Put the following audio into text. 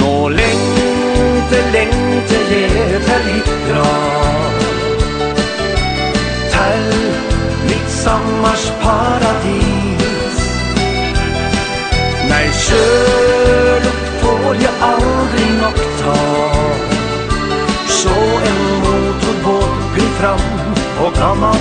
Nå lengter jeg til hitra, til mitt sommars paradis. Nei, sjølukt får jeg aldri nok ta, så en motorbåt blir fram og gammal